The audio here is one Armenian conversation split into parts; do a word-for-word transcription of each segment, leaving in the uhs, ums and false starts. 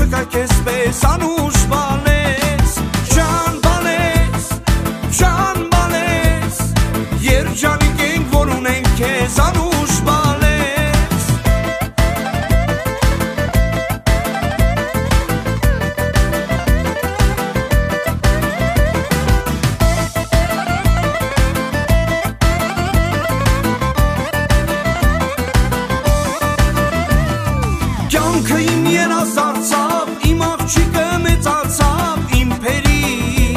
չկա քեզ պես անուշ բալես Ջան բալես, ջան բալես Երջանիկ ենք, որ ունենք քեզ անուշ բալես Կյանքը իմ երազարցավ, իմ աղջիկը մեծացավ, իմ փերի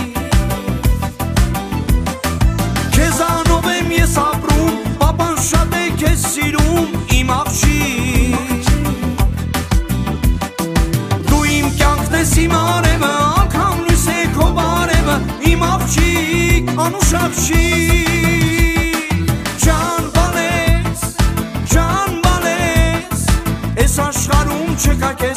Քեզանով եմ ես ապրում, պապան շատ է քեզ սիրում, իմ աղջիկ Դու իմ կյանքն ես իմ արևը, անգամ լույս է քո բարևը, իմ աղջիկ, անուշ աղջիկ Ջան բալես, ջան բալես Ես աշխարհում չկա քեզ